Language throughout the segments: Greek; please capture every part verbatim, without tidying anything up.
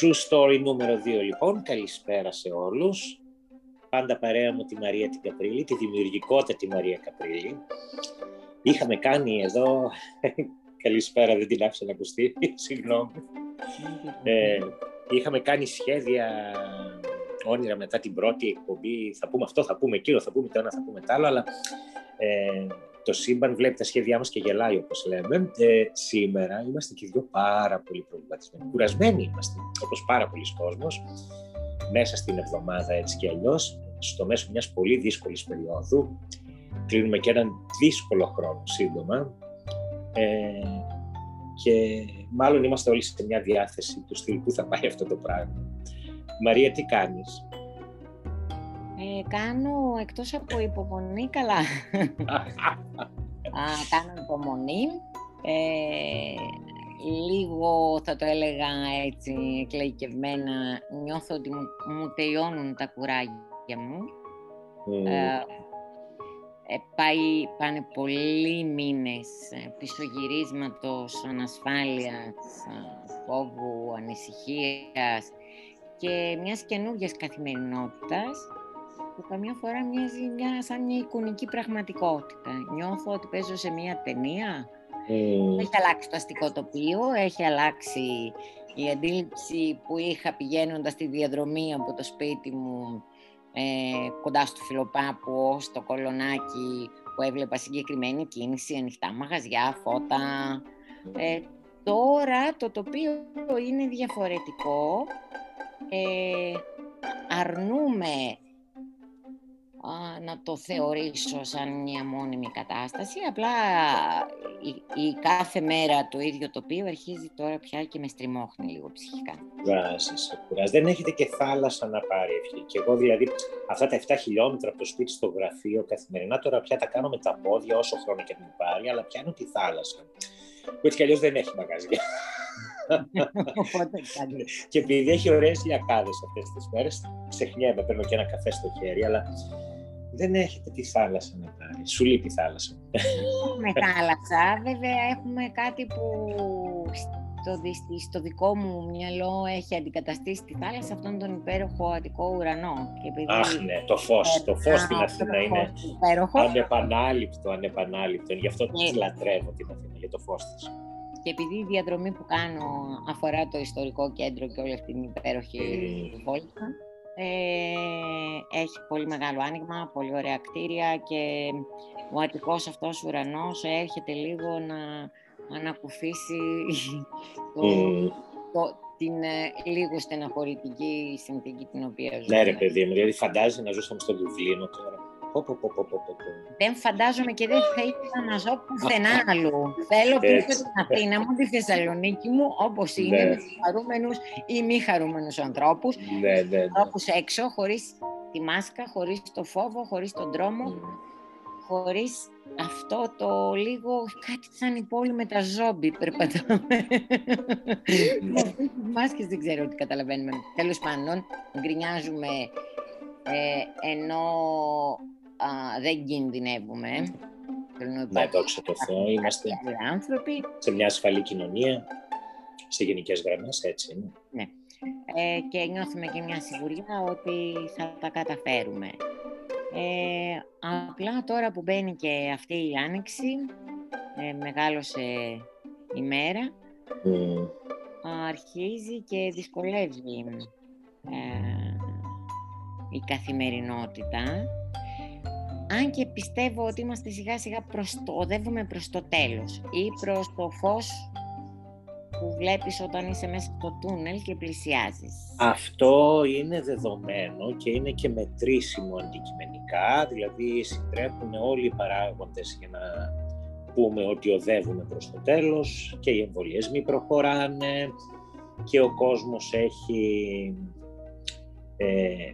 True Story νούμερο δύο λοιπόν. Καλησπέρα σε όλους. Πάντα παρέα μου τη Μαρία την Καπρίλη, τη δημιουργικότατη Μαρία Καπρίλη. Είχαμε κάνει εδώ... Καλησπέρα, δεν την άφησα να ακουστεί, συγγνώμη. ε, είχαμε κάνει σχέδια, όνειρα μετά την πρώτη εκπομπή. Θα πούμε αυτό, θα πούμε εκείνο, θα πούμε το ένα, θα πούμε το άλλο, αλλά ε, το σύμπαν βλέπει τα σχέδιά μας και γελάει, όπως λέμε. Ε, σήμερα είμαστε και δύο πάρα πολύ προβληματισμένοι. Κουρασμένοι είμαστε, όπως πάρα πολλοί κόσμος, μέσα στην εβδομάδα έτσι και αλλιώς, στο μέσο μιας πολύ δύσκολης περίοδου. Κλείνουμε και έναν δύσκολο χρόνο σύντομα. Ε, και μάλλον είμαστε όλοι σε μια διάθεση του στυλ που θα πάει αυτό το πράγμα. Μαρία, τι κάνεις? Ε, κάνω εκτός από υπομονή, καλά. Α, κάνω υπομονή. Ε, λίγο θα το έλεγα έτσι εκλαϊκευμένα, νιώθω ότι μου, μου τελειώνουν τα κουράγια μου. Mm. Ε, Ε, πάει, πάνε πολλοί μήνες πισωγυρίσματος, ανασφάλειας, φόβου, ανησυχίας και μιας καινούργιας καθημερινότητας που καμιά φορά μοιάζει μια, σαν μια εικονική πραγματικότητα. Νιώθω ότι παίζω σε μια ταινία. Mm. Έχει αλλάξει το αστικό τοπίο, έχει αλλάξει η αντίληψη που είχα πηγαίνοντας στη διαδρομή από το σπίτι μου Ε, κοντά στο Φιλοπάπο, στο Κολονάκι, που έβλεπα συγκεκριμένη κίνηση, ανοιχτά μαγαζιά, φώτα. Ε, τώρα το τοπίο είναι διαφορετικό. Ε, αρνούμε α, να το θεωρήσω σαν μια μόνιμη κατάσταση. Απλά η, η κάθε μέρα το ίδιο τοπίο αρχίζει τώρα πια και με στριμώχνει λίγο ψυχικά. Κουράζει, σε κουράζει. Δεν έχετε και θάλασσα να πάρει ευχή. Και εγώ δηλαδή αυτά τα επτά χιλιόμετρα από το σπίτι στο γραφείο καθημερινά τώρα πια τα κάνω με τα πόδια όσο χρόνο και μου πάρει, αλλά πιάνω τη θάλασσα. Που έτσι κι αλλιώς δεν έχει μαγαζιά. Και επειδή έχει ωραίες λιακάδες αυτές τις μέρες, ξεχνιέμαι, παίρνω και ένα καφέ στο χέρι, αλλά δεν έχετε τη θάλασσα να πάρει. Σου λείπει η θάλασσα. Έχουμε θάλασσα, βέβαια έχουμε κάτι που στο, στο δικό μου μυαλό έχει αντικαταστήσει τη θάλασσα, αυτόν τον υπέροχο Αττικό ουρανό. Και επειδή... Αχ ναι, το φως, το φως στην Αθήνα είναι ανεπανάληπτο, ανεπανάληπτο. Γι' αυτό και... λατρεύω την Αθήνα, για το φως της. Και επειδή η διαδρομή που κάνω αφορά το ιστορικό κέντρο και όλη αυτή την υπέροχη mm. βόλτα, ε, έχει πολύ μεγάλο άνοιγμα, πολύ ωραία κτίρια και ο Αττικός αυτός ουρανός έρχεται λίγο να ανακουφίσει το, mm. το, την ε, λίγο στεναχωρητική συνθήκη την οποία ζούμε. Ναι ρε παιδί μου, δηλαδή φαντάζεσαι να ζούσαμε στο Δουβλίνο τώρα. Πω, πω, πω, πω, πω, πω. Δεν φαντάζομαι και δεν θα ήθελα να ζω πουθενά αλλού. Θέλω πίσω την Αθήνα μου, τη Θεσσαλονίκη μου, όπως είναι, ναι. Με τους χαρούμενους ή μη χαρούμενους ανθρώπους. Ναι, ναι, ναι. Ανθρώπους έξω, χωρίς τη μάσκα, χωρίς το φόβο, χωρίς τον τρόμο, mm. χωρίς αυτό το λίγο κάτι σαν η πόλη με τα ζόμπι περπατάμε. Με αυτές τις μάσκες δεν ξέρω τι καταλαβαίνουμε. Τέλος πάντων, γκρινιάζουμε ε, ενώ α, δεν κινδυνεύουμε. Ναι, δόξα τω Θεώ, είμαστε άνθρωποι. Σε μια ασφαλή κοινωνία, σε γενικές γραμμές, έτσι είναι. Ναι. Ε, και νιώθουμε και μια σιγουριά ότι θα τα καταφέρουμε. Ε, απλά τώρα που μπαίνει και αυτή η άνοιξη, ε, μεγάλωσε η μέρα, mm. αρχίζει και δυσκολεύει ε, η καθημερινότητα. Αν και πιστεύω ότι είμαστε σιγά σιγά προς το, οδεύουμε προς το τέλος ή προς το φως που βλέπεις όταν είσαι μέσα στο τούνελ και πλησιάζεις. Αυτό είναι δεδομένο και είναι και μετρήσιμο αντικειμενικά, δηλαδή συντρέχουν όλοι οι παράγοντες για να πούμε ότι οδεύουμε προς το τέλος και οι εμβολιασμοί προχωράνε και ο κόσμος έχει ε,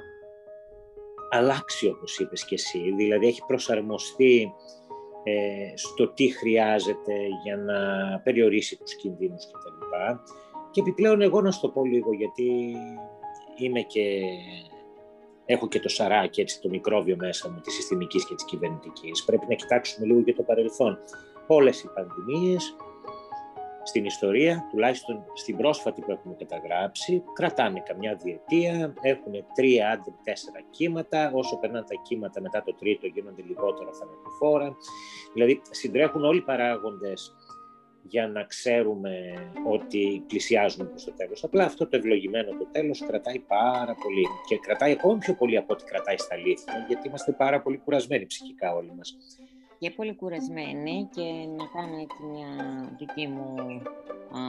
αλλάξει, όπως είπες και εσύ, δηλαδή έχει προσαρμοστεί ε, στο τι χρειάζεται για να περιορίσει τους κινδύνους κτλ. Και επιπλέον εγώ να σου το πω λίγο, γιατί είμαι και έχω και το σαράκι, έτσι, το μικρόβιο μέσα μου, της συστημικής και της κυβερνητικής. Πρέπει να κοιτάξουμε λίγο και το παρελθόν. Όλες οι πανδημίες στην ιστορία, τουλάχιστον στην πρόσφατη που έχουμε καταγράψει, κρατάνε καμιά διετία, έχουν τρία άντε τέσσερα κύματα, όσο περνάνε τα κύματα μετά το τρίτο γίνονται λιγότερο θανατηφόρα. Δηλαδή συντρέχουν όλοι οι παράγοντες για να ξέρουμε ότι πλησιάζουμε προς το τέλος. Απλά αυτό το ευλογημένο το τέλος κρατάει πάρα πολύ και κρατάει ακόμη πιο πολύ από ό,τι κρατάει στα αλήθεια, γιατί είμαστε πάρα πολύ κουρασμένοι ψυχικά όλοι μας. Και πολύ κουρασμένη, και να κάνω έτσι μια δική μου, α,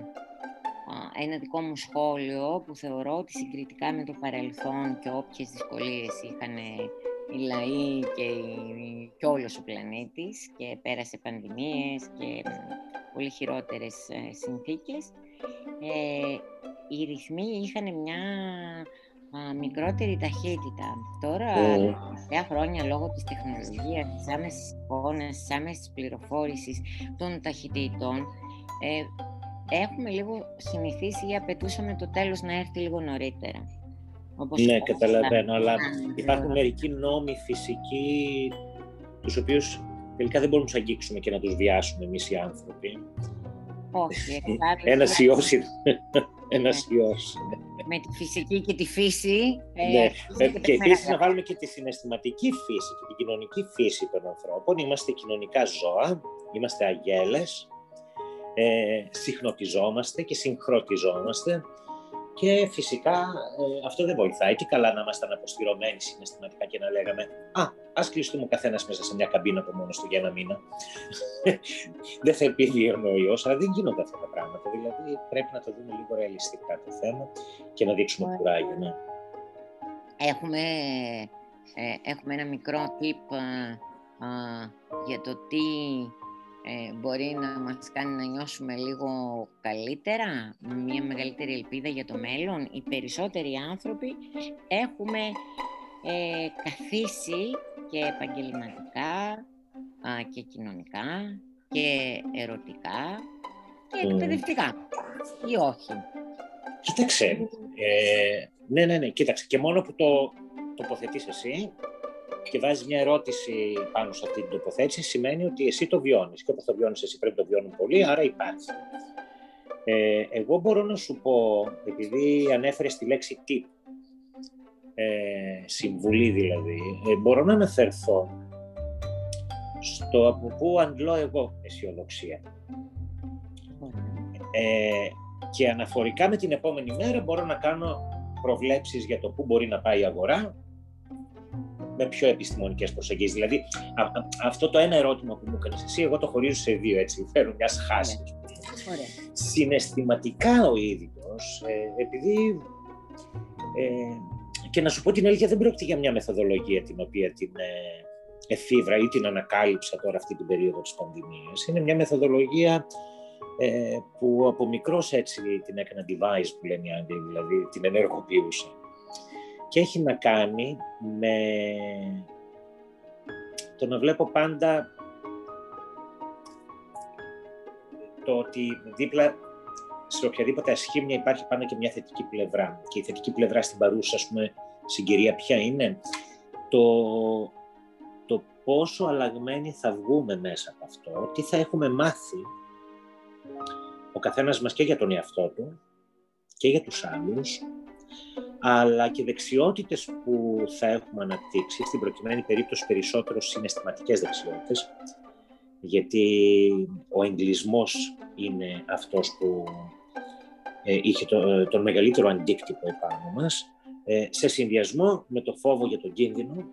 α, ένα δικό μου σχόλιο που θεωρώ ότι συγκριτικά με το παρελθόν και όποιες δυσκολίες είχαν οι λαοί και, η, και όλος ο πλανήτης και πέρασε πανδημίες και πολύ χειρότερες ε, συνθήκες, ε, οι ρυθμοί είχαν μια α, μικρότερη ταχύτητα. Τώρα, Mm. τελευταία χρόνια, λόγω της τεχνολογίας, της άμεσης εικόνας, της άμεσης πληροφόρησης των ταχυτήτων, ε, έχουμε λίγο συνηθίσει ή απαιτούσαμε το τέλος να έρθει λίγο νωρίτερα. Όπως ναι, όπως καταλαβαίνω, αλλά να... υπάρχουν μερικοί νόμοι φυσικοί, τους οποίους τελικά δεν μπορούμε να τους αγγίξουμε και να τους βιάσουμε εμείς οι άνθρωποι. Όχι, ένας ιός είναι. Ένας ιός. Με τη φυσική και τη φύση. Ναι, ε, και, και επίσης να βάλουμε και τη συναισθηματική φύση και την κοινωνική φύση των ανθρώπων. Είμαστε κοινωνικά ζώα, είμαστε αγέλες, ε, συχνοτιζόμαστε και συγχρονιζόμαστε. Και φυσικά ε, αυτό δεν βοηθάει. Τι καλά να ήμασταν αποστηρωμένοι συναισθηματικά και να λέγαμε «Α, ας κλειστούμε ο καθένας μέσα σε μια καμπίνα από μόνος του για ένα μήνα». Δεν θα επιδείωνε ο ιός, αλλά δεν γίνονται αυτά τα πράγματα. Δηλαδή πρέπει να το δούμε λίγο ρεαλιστικά το θέμα και να δείξουμε κουράγιο. Ναι. Έχουμε, ε, έχουμε ένα μικρό tip α, α, για το τι Ε, μπορεί να μας κάνει να νιώσουμε λίγο καλύτερα, μια μεγαλύτερη ελπίδα για το μέλλον. Οι περισσότεροι άνθρωποι έχουμε ε, καθίσει και επαγγελματικά α, και κοινωνικά και ερωτικά και mm. εκπαιδευτικά, ή όχι? Κοίταξε, ε, ναι, ναι, ναι, κοίταξε, και μόνο που το τοποθετείς εσύ και βάζεις μια ερώτηση πάνω σε αυτή την τοποθέτηση, σημαίνει ότι εσύ το βιώνεις. Και όπως το βιώνεις εσύ πρέπει να το βιώνουν πολλοί, άρα υπάρχει. Ε, εγώ μπορώ να σου πω, επειδή ανέφερες τη λέξη tip, ε, συμβουλή δηλαδή, ε, μπορώ να αναφερθώ στο από πού αντλώ εγώ αισιοδοξία. Ε, και αναφορικά με την επόμενη μέρα μπορώ να κάνω προβλέψεις για το πού μπορεί να πάει η αγορά, με πιο επιστημονικές προσεγγίσεις. Δηλαδή, α, α, αυτό το ένα ερώτημα που μου έκανες εσύ, εγώ το χωρίζω σε δύο, έτσι, φέρνω μια σχάση. Ωραία. Συναισθηματικά ο ίδιος, ε, επειδή, ε, και να σου πω την αλήθεια, δεν πρόκειται για μια μεθοδολογία την οποία την ε, εφήβρα ή την ανακάλυψα τώρα αυτή την περίοδο της πανδημίας. Είναι μια μεθοδολογία ε, που από μικρός έτσι την έκανα device, που λένε οι Άγγλοι, δηλαδή την ενεργοποιούσα. Και έχει να κάνει με το να βλέπω πάντα το ότι δίπλα σε οποιαδήποτε ασχήμια υπάρχει πάντα και μια θετική πλευρά. Και η θετική πλευρά στην παρούσα, ας πούμε, συγκυρία ποια είναι? Το, το πόσο αλλαγμένοι θα βγούμε μέσα από αυτό, τι θα έχουμε μάθει ο καθένας μας και για τον εαυτό του και για τους άλλους, αλλά και δεξιότητες που θα έχουμε αναπτύξει, στην προκειμένη περίπτωση περισσότερο συναισθηματικές δεξιότητες, γιατί ο εγκλισμός είναι αυτός που ε, είχε το, τον μεγαλύτερο αντίκτυπο επάνω μας, ε, σε συνδυασμό με το φόβο για τον κίνδυνο,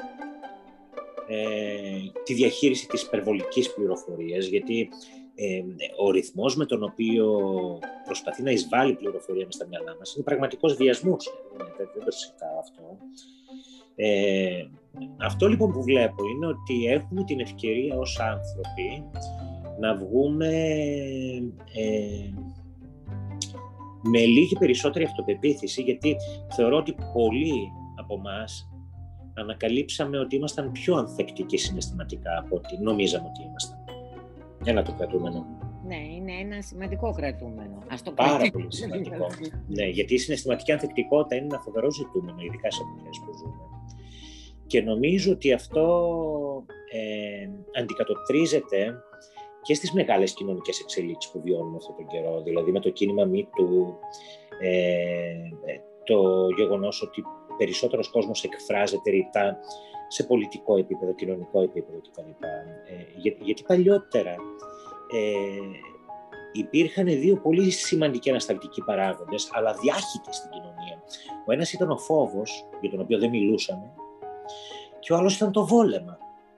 ε, τη διαχείριση της υπερβολικής πληροφορίας, γιατί Ε, ο ρυθμός με τον οποίο προσπαθεί να εισβάλλει πληροφορία μες στα μυαλά μας είναι πραγματικός βιασμός. Ε, δεν, δεν το συζητάω αυτό. Ε, αυτό λοιπόν που βλέπω είναι ότι έχουμε την ευκαιρία ως άνθρωποι να βγούμε ε, με λίγη περισσότερη αυτοπεποίθηση, γιατί θεωρώ ότι πολλοί από εμάς ανακαλύψαμε ότι ήμασταν πιο ανθεκτικοί συναισθηματικά από ό,τι νομίζαμε ότι ήμασταν. Ένα το κρατούμενο. Ναι, είναι ένα σημαντικό κρατούμενο. Ας το Πάρα πολύ σημαντικό. Ναι, γιατί η συναισθηματική ανθεκτικότητα είναι ένα φοβερό ζητούμενο, ειδικά σε εποχές που ζούμε. Και νομίζω ότι αυτό ε, αντικατοπτρίζεται και στις μεγάλες κοινωνικές εξελίξεις που βιώνουμε αυτόν τον καιρό, δηλαδή με το κίνημα MeToo, ε, το γεγονός ότι περισσότερος κόσμος εκφράζεται ρητά σε πολιτικό επίπεδο, κοινωνικό επίπεδο κτλ. Ε, για, γιατί παλιότερα ε, υπήρχαν δύο πολύ σημαντικοί ανασταλτικοί παράγοντες, αλλά διάχυτοι στην κοινωνία. Ο ένας ήταν ο φόβος, για τον οποίο δεν μιλούσαμε, και ο άλλος ήταν το βόλεμα.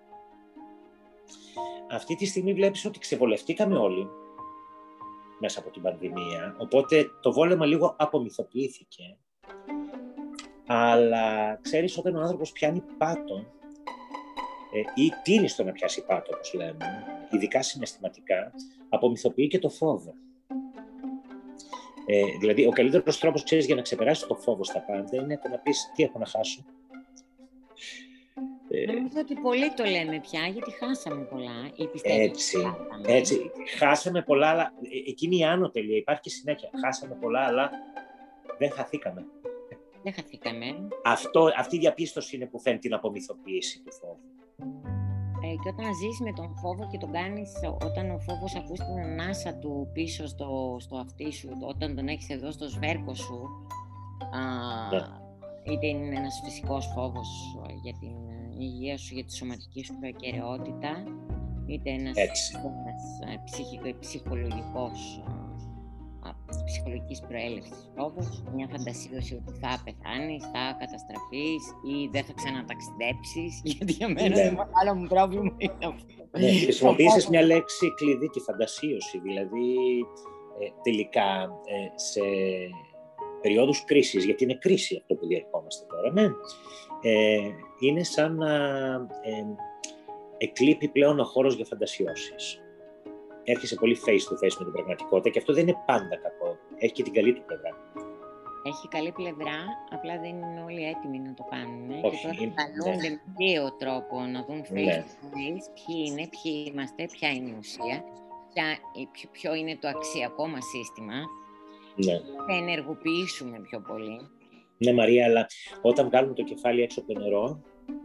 Αυτή τη στιγμή βλέπεις ότι ξεβολευτήκαμε όλοι μέσα από την πανδημία, οπότε το βόλεμα λίγο απομυθοποιήθηκε. Αλλά ξέρεις, όταν ο άνθρωπος πιάνει πάτο ε, ή τείνει στο να πιάσει πάτο, όπως λέμε, ειδικά συναισθηματικά, απομυθοποιεί και το φόβο. Ε, δηλαδή, ο καλύτερος τρόπος, ξέρεις, για να ξεπεράσεις το φόβο στα πάντα είναι το να πεις τι έχω να χάσω. Νομίζω ότι πολλοί το λέμε πια, γιατί χάσαμε πολλά. Ή έτσι, χάσαμε. έτσι, χάσαμε πολλά, αλλά εκείνη η άνω τελεία, υπάρχει και συνέχεια. Χάσαμε πολλά, αλλά δεν χαθήκαμε. Δεν χαθήκαμε. Αυτό, αυτή η διαπίστωση είναι που φέρνει την απομυθοποίηση του φόβου. Ε, και όταν ζεις με τον φόβο και τον κάνεις, όταν ο φόβος ακούς την ανάσα του πίσω στο, στο αυτί σου, όταν τον έχεις εδώ στο σβέρκο σου, α, ναι. είτε είναι ένας φυσικός φόβος για την υγεία σου, για τη σωματική σου ακεραιότητα, είτε ένας, ένας ψυχικο, ψυχολογικός, ψυχολογικής προέλευσης φόβος, μια φαντασίωση ότι θα πεθάνεις, θα καταστραφείς ή δεν θα ξαναταξιδέψεις, γιατί για μένα ναι. το άλλο μου πρόβλημα είναι αυτό. Ναι, χρησιμοποίησες μια λέξη κλειδί, τη φαντασίωση, δηλαδή ε, τελικά ε, σε περιόδους κρίσης, γιατί είναι κρίση αυτό που διερχόμαστε τώρα, ναι, ε, είναι σαν να ε, εκλείπει πλέον ο χώρος για φαντασιώσεις. Έρχεσαι πολύ face to face με την πραγματικότητα και αυτό δεν είναι πάντα κακό. Έχει και την καλή του πλευρά. Έχει καλή πλευρά, απλά δεν είναι όλοι έτοιμοι να το κάνουν. Όχι, και τώρα καλούνται με δύο τρόπο να δουν face ναι. to face ποιοι είναι, ποιοι είμαστε, ποια είναι η ουσία, ποια, ποιο, ποιο είναι το αξιακό μας σύστημα. Ναι. Θα ενεργοποιήσουμε πιο πολύ. Ναι, Μαρία, αλλά όταν βγάλουμε το κεφάλι έξω από το νερό,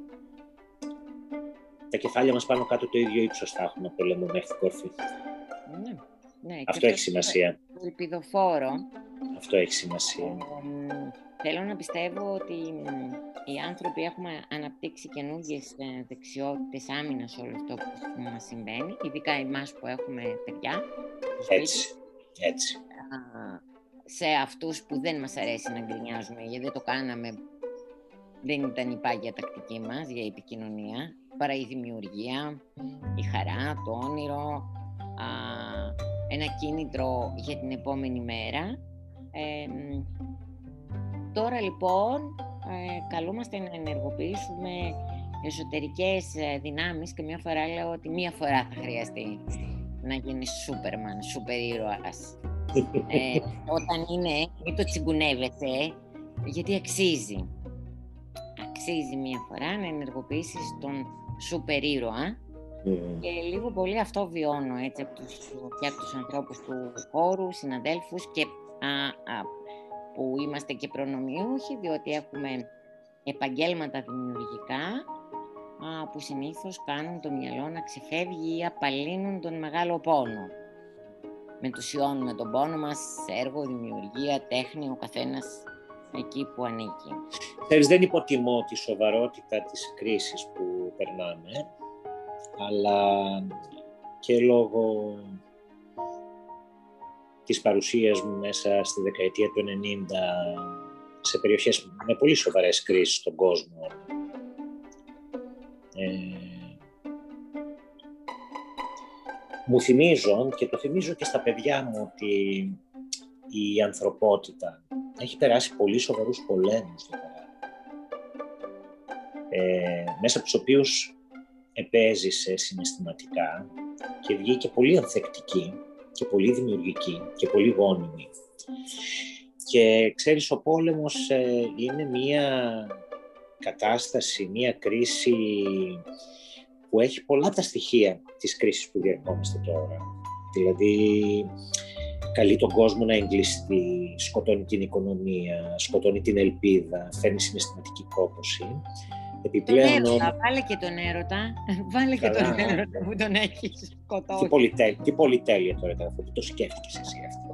τα κεφάλια μας πάνω κάτω το ίδιο ύψος θα έχουν από το λαιμό μέχρι την κορφή. Ναι, ναι. Αυτό έχει σημασία. Το ελπιδοφόρο. Αυτό έχει σημασία. Ε, θέλω να πιστεύω ότι οι άνθρωποι έχουμε αναπτύξει καινούργιες δεξιότητες άμυνας σε όλο αυτό που μας συμβαίνει, ειδικά εμάς που έχουμε παιδιά. Έτσι, έτσι. Σε αυτούς που δεν μας αρέσει να γκρινιάζουμε, γιατί δεν το κάναμε, δεν ήταν η πάγια τακτική μας για επικοινωνία, παρά η δημιουργία, η χαρά, το όνειρο, α, ένα κίνητρο για την επόμενη μέρα. Ε, τώρα λοιπόν ε, καλούμαστε να ενεργοποιήσουμε εσωτερικές δυνάμεις και μια φορά λέω ότι μία φορά θα χρειαστεί να γίνεις Σούπερμαν, σούπερ ήρωας. Ε, όταν είναι, μην το τσιγκουνεύεσαι, γιατί αξίζει. Αξίζει μία φορά να ενεργοποιήσεις τον σούπερ ήρωα mm. και λίγο πολύ αυτό βιώνω έτσι από τους, και από τους ανθρώπους του χώρου, συναδέλφους και α, α, που είμαστε και προνομιούχοι, διότι έχουμε επαγγέλματα δημιουργικά α, που συνήθως κάνουν το μυαλό να ξεφεύγει ή απαλύνουν τον μεγάλο πόνο. Μετουσιώνουμε τον πόνο μας σε έργο, δημιουργία, τέχνη, ο καθένας εκεί που ανήκει. Ξέρεις, δεν υποτιμώ τη σοβαρότητα της κρίσης που περνάμε, αλλά και λόγω της παρουσίας μου μέσα στη δεκαετία του ενενήντα σε περιοχές με πολύ σοβαρές κρίσεις στον κόσμο. Ε, μου θυμίζω και το θυμίζω και στα παιδιά μου ότι η ανθρωπότητα έχει περάσει πολύ σοβαρούς πολέμους στο παράδειγμα, ε, μέσα από τους οποίους επέζησε συναισθηματικά και βγήκε πολύ ανθεκτική και πολύ δημιουργική και πολύ γόνιμη. Και ξέρεις, ο πόλεμος ε, είναι μία κατάσταση, μία κρίση που έχει πολλά τα στοιχεία της κρίσης που διερχόμαστε τώρα. Δηλαδή, καλεί τον κόσμο να εγκλειστεί, σκοτώνει την οικονομία, σκοτώνει την ελπίδα, φέρνει συναισθηματική κόπωση. Επιπλέον, τον έρωτα, βάλε και τον έρωτα. Βάλε και καλά, τον έρωτα που τον έχεις σκοτώσει. Τι πολυτέλεια, τι πολυτέλεια τώρα ήταν αυτό, που το σκέφτηκες εσύ αυτό.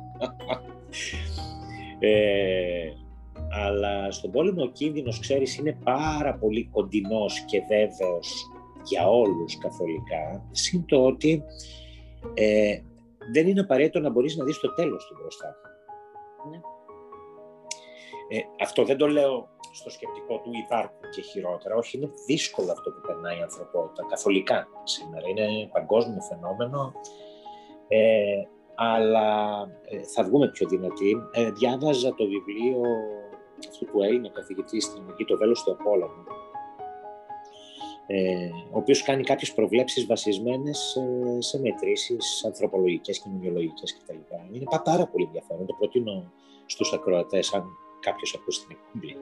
ε, αλλά στον πόλεμο ο κίνδυνος, ξέρεις, είναι πάρα πολύ κοντινός και βέβαιος για όλους καθολικά, συν το ότι ε, δεν είναι απαραίτητο να μπορείς να δεις το τέλος του μπροστά. Ναι. Ε, αυτό δεν το λέω στο σκεπτικό του υπάρχουν και χειρότερα. Όχι, είναι δύσκολο αυτό που περνάει η ανθρωπότητα καθολικά σήμερα. Είναι παγκόσμιο φαινόμενο, ε, αλλά ε, θα βγούμε πιο δυνατοί. Ε, διάβαζα το βιβλίο αυτού του Έλληνα καθηγητή στην Αμερική, το Βέλος του Απόλλωνα, ε, ο οποίος κάνει κάποιες προβλέψεις βασισμένες ε, σε μετρήσεις ανθρωπολογικές, κοινωνιολογικές κτλ. Είναι πάρα πολύ ενδιαφέρον. Το προτείνω στους ακροατές, αν κάποιος ακούσει την εκπομπή.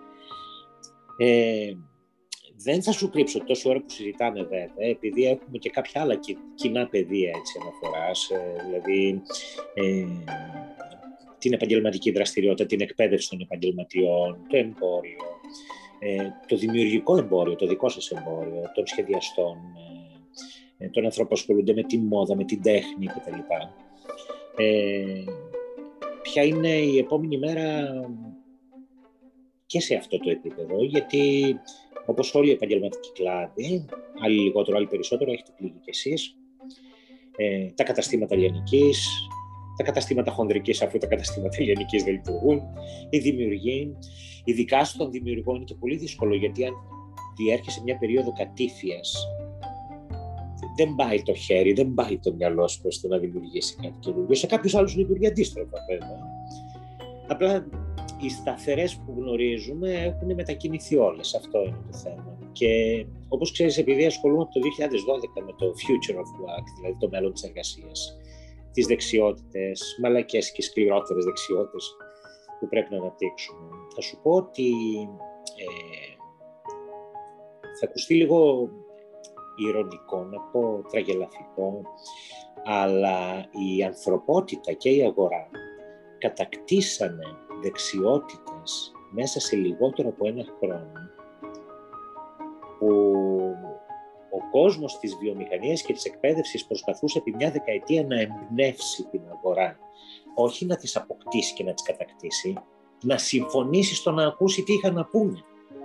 Ε, δεν θα σου κρύψω τόση ώρα που συζητάμε, βέβαια, επειδή έχουμε και κάποια άλλα κοινά πεδία έτσι, αναφοράς, ε, δηλαδή ε, την επαγγελματική δραστηριότητα, την εκπαίδευση των επαγγελματιών, το εμπόριο, ε, το δημιουργικό εμπόριο, το δικό σας εμπόριο, των σχεδιαστών, ε, των ανθρώπων που ασχολούνται με τη μόδα, με την τέχνη κτλ. Ε, ποια είναι η επόμενη μέρα και σε αυτό το επίπεδο, γιατί όπως όλοι οι επαγγελματικοί κλάδοι, άλλοι λιγότερο, άλλοι περισσότερο, έχετε πληγεί κι εσείς, ε, τα καταστήματα λιανικής, τα καταστήματα χονδρικής, αφού τα καταστήματα λιανικής δεν λειτουργούν, οι δημιουργοί, ειδικά στον δημιουργό είναι και πολύ δύσκολο, γιατί αν διέρχεσαι μια περίοδο κατήφιας, δεν πάει το χέρι, δεν πάει το μυαλό σου προς το να δημιουργήσει κάτι καινούργιο. Σε κάποιους άλλους λειτουργεί αντίστροφα, βέβαια. Απλά οι σταθερές που γνωρίζουμε έχουν μετακινηθεί όλες. Αυτό είναι το θέμα. Και όπως ξέρεις, επειδή ασχολούμαι από το δύο χιλιάδες δώδεκα με το future of work, δηλαδή το μέλλον της εργασίας, τις δεξιότητες, μαλακές και σκληρότερες δεξιότητες που πρέπει να αναπτύξουμε, θα σου πω ότι ε, θα ακουστεί λίγο ηρωνικό, να πω τραγελαφικό, αλλά η ανθρωπότητα και η αγορά κατακτήσανε δεξιότητες μέσα σε λιγότερο από ένα χρόνο, που ο κόσμος της βιομηχανίας και της εκπαίδευσης προσπαθούσε επί μια δεκαετία να εμπνεύσει την αγορά, όχι να τις αποκτήσει και να τις κατακτήσει, να συμφωνήσει στο να ακούσει τι είχαν να πούνε.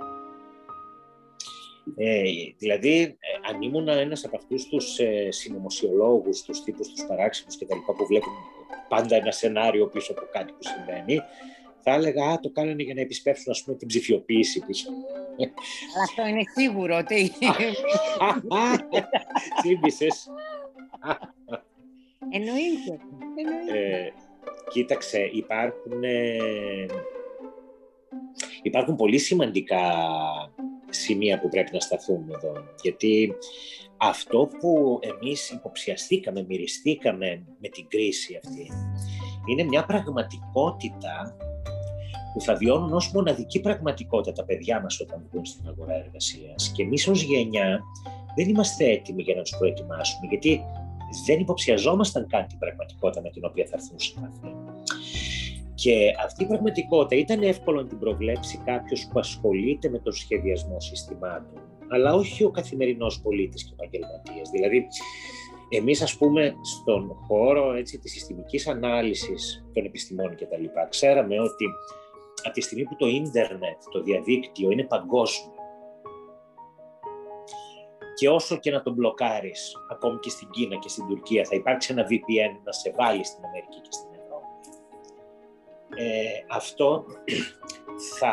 Ε, δηλαδή, ε, αν ήμουν ένας από αυτούς τους ε, συνωμοσιολόγους, τους τύπους, τους παράξενους κτλ. Που βλέπουν πάντα ένα σενάριο πίσω από κάτι που συμβαίνει, θα έλεγα, α, το κάνανε για να επισπεύσουν, ας πούμε, την ψηφιοποίηση πίσω. Αλλά αυτό είναι σίγουρο ότι... Τσίμπησες. Εννοείται. Ε, κοίταξε, υπάρχουν, ε, υπάρχουν πολύ σημαντικά σημεία που πρέπει να σταθούμε εδώ. Γιατί αυτό που εμείς υποψιαστήκαμε, μυριστήκαμε με την κρίση αυτή, είναι μια πραγματικότητα που θα βιώνουν ως μοναδική πραγματικότητα τα παιδιά μας όταν βγουν στην αγορά εργασίας. Και εμείς ως γενιά δεν είμαστε έτοιμοι για να τους προετοιμάσουμε, γιατί δεν υποψιαζόμασταν καν την πραγματικότητα με την οποία θα έρθουν σε επαφή. Και αυτή η πραγματικότητα ήταν εύκολο να την προβλέψει κάποιος που ασχολείται με τον σχεδιασμό συστημάτων, αλλά όχι ο καθημερινός πολίτης και επαγγελματίας. Δηλαδή, εμείς, ας πούμε, στον χώρο έτσι, της συστημικής ανάλυσης των επιστημών κτλ., ξέραμε ότι από τη στιγμή που το ίντερνετ, το διαδίκτυο είναι παγκόσμιο, και όσο και να τον μπλοκάρεις, ακόμη και στην Κίνα και στην Τουρκία, θα υπάρξει ένα βι πι εν να σε βάλει στην Αμερική και στην Ευρώπη. Ε, αυτό θα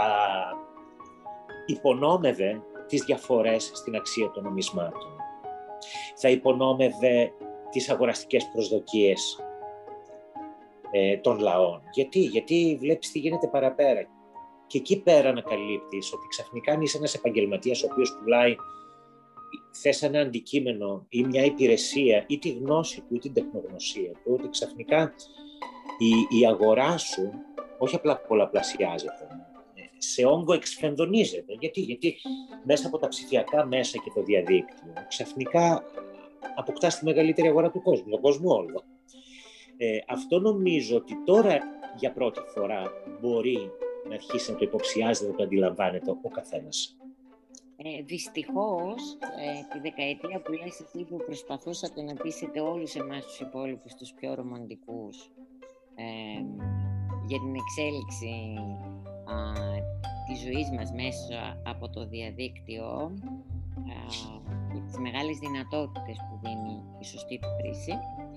υπονόμευε τις διαφορές στην αξία των νομισμάτων. Θα υπονόμευε τις αγοραστικές προσδοκίες ε, των λαών. Γιατί? Γιατί βλέπεις τι γίνεται παραπέρα. Και εκεί πέρα ανακαλύπτεις ότι ξαφνικά αν είσαι ένας επαγγελματίας ο οποίος πουλάει, θες ένα αντικείμενο ή μια υπηρεσία ή τη γνώση του ή την τεχνογνωσία του, ότι ξαφνικά η, η αγορά σου όχι απλά πολλαπλασιάζεται, σε όγκο εξφενδονίζεται. Γιατί? Γιατί μέσα από τα ψηφιακά μέσα και το διαδίκτυο ξαφνικά αποκτάς τη μεγαλύτερη αγορά του κόσμου, τον κόσμο όλο. Ε, αυτό νομίζω ότι τώρα για πρώτη φορά μπορεί να αρχίσει να το υποψιάζεται, να το αντιλαμβάνεται ο καθένας. Ε, δυστυχώς, ε, τη δεκαετία που λες εσύ που προσπαθούσατε να πείσετε όλους εμάς τους υπόλοιπους, τους πιο ρομαντικούς, ε, για την εξέλιξη α, της ζωής μας μέσα από το διαδίκτυο α, και τις μεγάλες δυνατότητες που δίνει η σωστή του χρήση.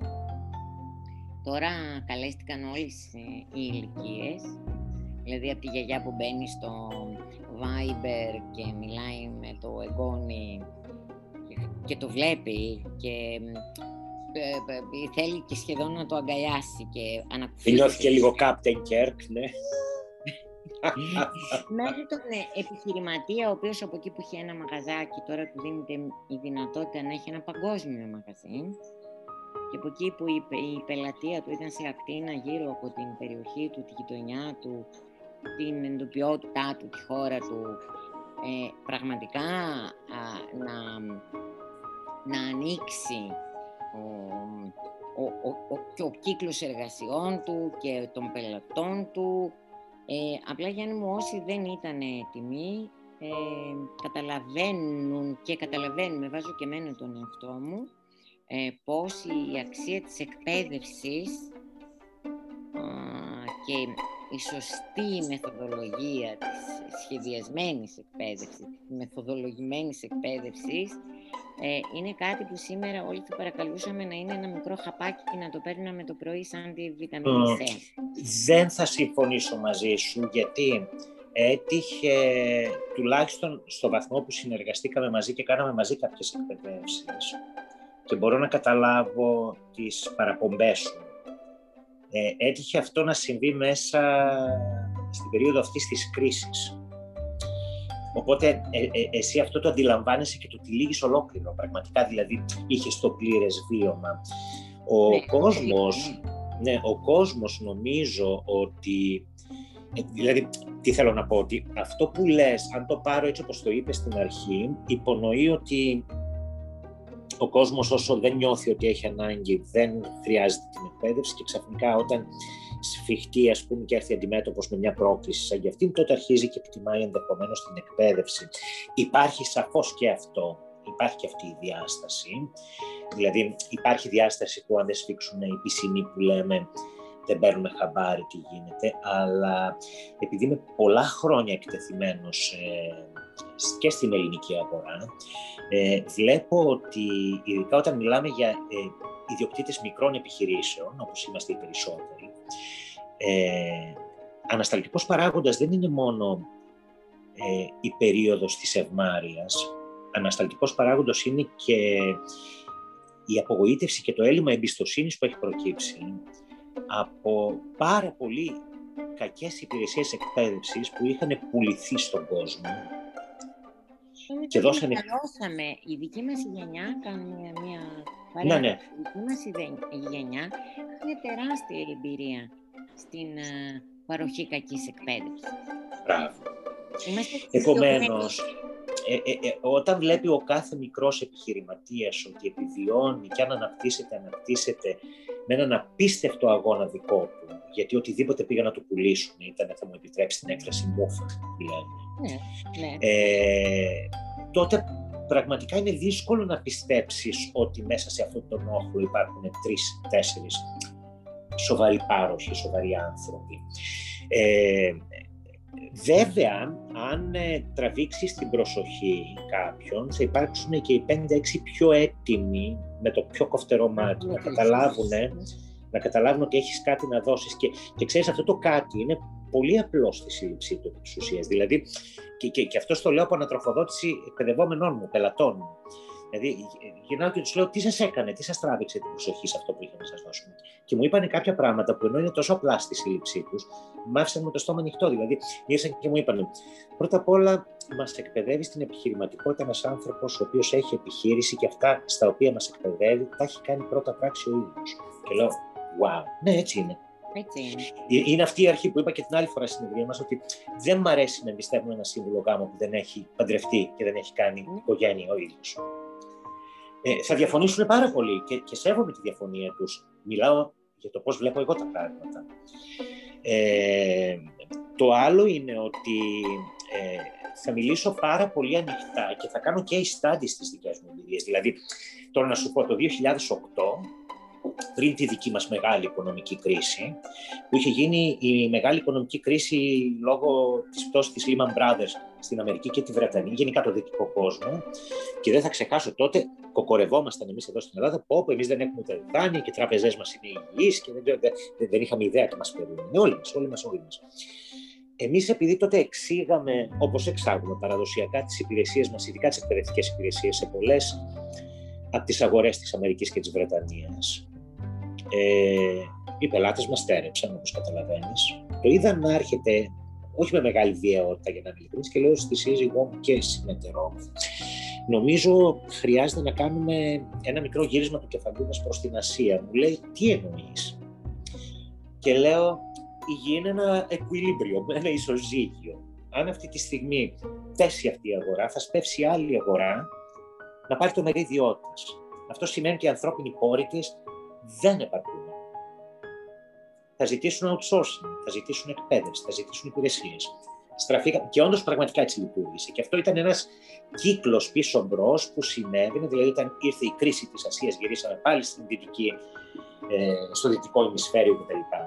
Τώρα καλέστηκαν όλες οι ηλικίες, δηλαδή από τη γιαγιά που μπαίνει στο Viber και μιλάει με το εγγόνι και το βλέπει και ε, ε, θέλει και σχεδόν να το αγκαλιάσει και ανακουφίζει. Νιώθει και λίγο Captain Kirk, ναι. Μέχρι τον επιχειρηματία, ο οποίος από εκεί που έχει ένα μαγαζάκι, τώρα του δίνεται η δυνατότητα να έχει ένα παγκόσμιο μαγαζί, και από εκεί που η, η πελατεία του ήταν σε ακτίνα γύρω από την περιοχή του, τη γειτονιά του, την εντοπιότητά του, τη χώρα του, ε, πραγματικά α, να, να ανοίξει ο, ο, ο, ο, ο κύκλος εργασιών του και των πελατών του. Ε, απλά, Γιάννη μου, όσοι δεν ήταν έτοιμοι, ε, καταλαβαίνουν και καταλαβαίνουν, βάζω και εμένα τον εαυτό μου, ε, πως η αξία της εκπαίδευσης α, και η σωστή μεθοδολογία της σχεδιασμένης εκπαίδευσης, της μεθοδολογημένης εκπαίδευσης, ε, είναι κάτι που σήμερα όλοι θα παρακαλούσαμε να είναι ένα μικρό χαπάκι και να το παίρναμε το πρωί σαν τη βιταμίνη C. Δεν θα συμφωνήσω μαζί σου, γιατί έτυχε, τουλάχιστον στο βαθμό που συνεργαστήκαμε μαζί και κάναμε μαζί κάποιες εκπαιδεύσεις, και μπορώ να καταλάβω τις παραπομπές σου. Ε, έτυχε αυτό να συμβεί μέσα στην περίοδο αυτής της κρίσης. Οπότε ε, ε, εσύ αυτό το αντιλαμβάνεσαι και το τυλίγεις ολόκληρο. Πραγματικά, δηλαδή, είχες το πλήρες βίωμα. Ο, ναι, κόσμος, ναι, ο κόσμος νομίζω ότι... Ε, δηλαδή, τι θέλω να πω, ότι αυτό που λες, αν το πάρω έτσι όπως το είπες στην αρχή, υπονοεί ότι ο κόσμος, όσο δεν νιώθει ότι έχει ανάγκη, δεν χρειάζεται την εκπαίδευση, και ξαφνικά όταν σφιχτεί, ας πούμε, και έρθει αντιμέτωπος με μια πρόκληση σαν και αυτήν, τότε αρχίζει και εκτιμάει ενδεχομένως την εκπαίδευση. Υπάρχει σαφώς και αυτό, υπάρχει και αυτή η διάσταση. Δηλαδή, υπάρχει διάσταση που αν δεν σφίξουν οι πισινοί που λέμε, δεν παίρνουμε χαμπάρι τι γίνεται, αλλά επειδή είμαι πολλά χρόνια εκτεθειμένος ε, και στην ελληνική αγορά, ε, βλέπω ότι ειδικά όταν μιλάμε για ε, ιδιοκτήτες μικρών επιχειρήσεων, όπως είμαστε οι περισσότεροι, ε, ανασταλτικός παράγοντας δεν είναι μόνο ε, η περίοδος της ευμάρειας. Ανασταλτικός παράγοντας είναι και η απογοήτευση και το έλλειμμα εμπιστοσύνης που έχει προκύψει από πάρα πολύ κακές υπηρεσίες εκπαίδευσης που είχαν πουληθεί στον κόσμο. Και δώσανε... Μεγαλώσαμε, η δική μας γενιά, κάνουμε μια παρέα, ναι, ναι. η δική μας γενιά είναι τεράστια εμπειρία στην uh, παροχή κακής εκπαίδευσης. Μπράβο. Επομένως, ε, ε, ε, όταν βλέπει ο κάθε μικρός επιχειρηματίας ότι επιβιώνει και αν αναπτύσσεται, αναπτύσσεται με έναν απίστευτο αγώνα δικό του, γιατί οτιδήποτε πήγαν να του πουλήσουν ήταν, θα μου επιτρέψει την έκφραση, μούφα, που λένε. Ναι, ναι. Ε, τότε πραγματικά είναι δύσκολο να πιστέψεις ότι μέσα σε αυτόν τον όχλο υπάρχουν τρεις, τέσσερις σοβαροί πάροχοι, σοβαροί άνθρωποι. Ε, βέβαια, αν ε, τραβήξεις την προσοχή κάποιων, θα υπάρξουν και οι πέντε έξι πιο έτοιμοι με το πιο κοφτερό μάτι, να καταλάβουν, ε, να καταλάβουν ότι έχεις κάτι να δώσεις. Και, και ξέρεις, αυτό το κάτι είναι πολύ απλό στη σύλληψή του της ουσίας. Δηλαδή, και, και, και αυτό το λέω από ανατροφοδότηση εκπαιδευόμενων μου, πελατών μου. Δηλαδή, γυρνάω και τους λέω τι σας έκανε, τι σας τράβηξε την προσοχή σε αυτό που είχαμε να σας δώσουμε. Και μου είπαν κάποια πράγματα που ενώ είναι τόσο απλά στη σύλληψή τους, μ' άφησαν με το στόμα ανοιχτό. Δηλαδή, ήρθαν και μου είπαν, πρώτα απ' όλα, μας εκπαιδεύει στην επιχειρηματικότητα ένας άνθρωπος ο οποίος έχει επιχείρηση και αυτά στα οποία μας εκπαιδεύει, τα έχει κάνει πρώτα πράξη ο ίδιος. Και λέω, wow, ναι, έτσι είναι. Έτσι είναι. Είναι αυτή η αρχή που είπα και την άλλη φορά στην συνεδρία μας, ότι δεν μ' αρέσει να εμπιστεύουμε ένα σύμβουλο γάμο που δεν έχει παντρευτεί και δεν έχει κάνει mm. οικογένεια ο ίδιος. Ε, θα διαφωνήσουν πάρα πολύ και, και σέβομαι τη διαφωνία τους. Μιλάω για το πώς βλέπω εγώ τα πράγματα. Ε, το άλλο είναι ότι ε, θα μιλήσω πάρα πολύ ανοιχτά και θα κάνω και studies στις δικές μου εμπειρίες. Δηλαδή, τώρα να σου πω, το δύο χιλιάδες οκτώ, πριν τη δική μας μεγάλη οικονομική κρίση, που είχε γίνει η μεγάλη οικονομική κρίση λόγω της πτώσης της Lehman Brothers στην Αμερική και τη Βρετανία, γενικά το δυτικό κόσμο, και δεν θα ξεχάσω τότε, κοκορευόμασταν εμείς εδώ στην Ελλάδα, που όπου εμείς δεν έχουμε ούτε δάνεια και οι τράπεζές μας είναι υγιείς και δεν, δεν, δεν είχαμε ιδέα τι μας περίμενε. Όλοι μας, όλοι μας, όλοι μας. Εμείς, επειδή τότε εξήγαμε, όπως εξάγουμε παραδοσιακά, τις υπηρεσίες μας, ειδικά τις εκπαιδευτικές υπηρεσίες, σε πολλές από τις αγορές της Αμερικής και της Βρετανίας, ε, οι πελάτες μας στέρεψαν, όπως καταλαβαίνεις. Το είδαν να έρχεται, όχι με μεγάλη βιαιότητα για να είμαι ειλικρινής, και λέω στη σύζυγό μου και συνεταιρό μου, νομίζω χρειάζεται να κάνουμε ένα μικρό γύρισμα του κεφαλιού μας προς την Ασία. Μου λέει, τι εννοείς? Και λέω, η γη είναι ένα equilibrium, ένα ισοζύγιο. Αν αυτή τη στιγμή πέσει αυτή η αγορά, θα σπεύσει άλλη αγορά να πάρει το μερίδιό της. Αυτό σημαίνει ότι οι ανθρώπινοι πόροι της δεν επαρκούν. Θα ζητήσουν outsourcing, θα ζητήσουν εκπαίδευση, θα ζητήσουν υπηρεσίες. Στραφήκα, και όντως πραγματικά έτσι λειτουργήσε. Και αυτό ήταν ένας κύκλος πίσω μπρος που συνέβαινε, δηλαδή όταν ήρθε η κρίση της Ασίας, γυρίσαμε πάλι στην δυτική, ε, στο δυτικό ημισφαίριο κτλ.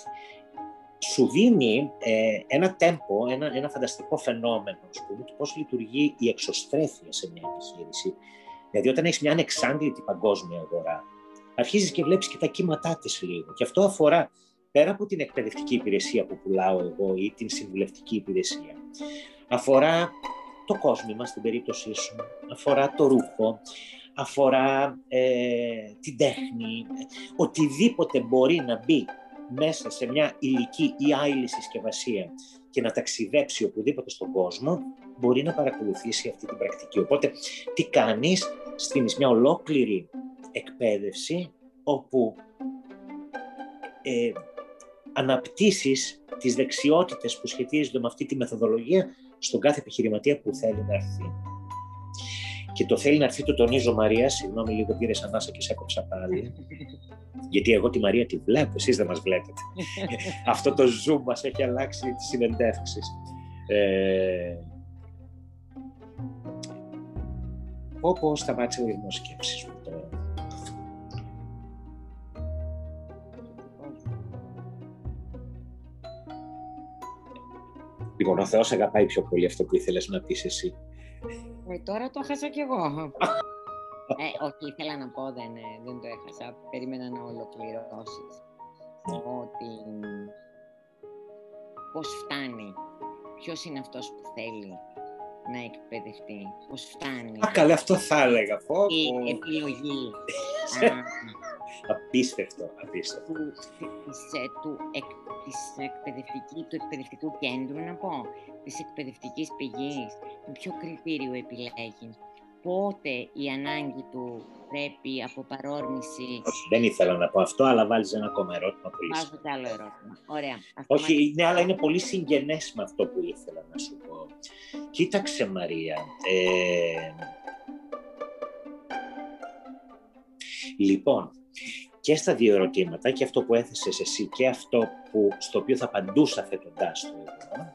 Σου δίνει ε, ένα τέμπο, ένα, ένα φανταστικό φαινόμενο, πούμε, του πώς λειτουργεί η εξωστρέφεια σε μια επιχείρηση. Δηλαδή, όταν έχεις μια ανεξάντλητη παγκόσμια αγορά, αρχίζεις και βλέπεις και τα κύματά της λίγο. Και αυτό αφορά, πέρα από την εκπαιδευτική υπηρεσία που πουλάω εγώ ή την συμβουλευτική υπηρεσία, αφορά το κόσμημα στην περίπτωσή σου, αφορά το ρούχο, αφορά ε, την τέχνη, οτιδήποτε μπορεί να μπει μέσα σε μια υλική ή άειλη συσκευασία και να ταξιδέψει οπουδήποτε στον κόσμο, μπορεί να παρακολουθήσει αυτή την πρακτική. Οπότε, τι κάνεις? Στείνεις μια ολόκληρη εκπαίδευση όπου ε, αναπτύσσεις τις δεξιότητες που σχετίζονται με αυτή τη μεθοδολογία στον κάθε επιχειρηματία που θέλει να έρθει. Και το θέλει να έρθει, το τονίζω, Μαρία, συγγνώμη, λίγο πήρες ανάσα και σε έκοψα πάλι, γιατί εγώ τη Μαρία τη βλέπω, εσείς δεν μας βλέπετε. Αυτό το Zoom μας έχει αλλάξει τις συνεντεύξεις. Ε... Όπως σταμάτησε ο ρυθμός σκέψης μου τώρα. Λοιπόν, ο Θεός αγαπάει πιο πολύ, αυτό που ήθελες να πεις εσύ. Ε, τώρα το έχασα κι εγώ. ε, όχι, ήθελα να πω, δεν, δεν το έχασα. Περίμενα να ολοκληρώσεις. Ότι πώς φτάνει, ποιος είναι αυτός που θέλει να εκπαιδευτεί, πώς φτάνει. Α, καλά, αυτό θα έλεγα. Πω, πω. Η επιλογή. Απίστευτο, απίστευτο. Του, της, του, εκ, της εκπαιδευτική, του εκπαιδευτικού κέντρου, να πω, της εκπαιδευτικής πηγής, με ποιο κριτήριο επιλέγει, πότε η ανάγκη του πρέπει από παρόρμηση. Όχι, δεν ήθελα να πω αυτό, αλλά βάλεις ένα ακόμα ερώτημα πολύ. Βάζω κι άλλο ερώτημα. Ωραία. Όχι, μας... ναι, αλλά είναι πολύ συγγενές με αυτό που ήθελα να σου πω. Κοίταξε, Μαρία. Ε... Λοιπόν, και στα δύο ερωτήματα, και αυτό που έθεσες εσύ και αυτό που, στο οποίο θα απαντούσα θέτοντάς το εδώ,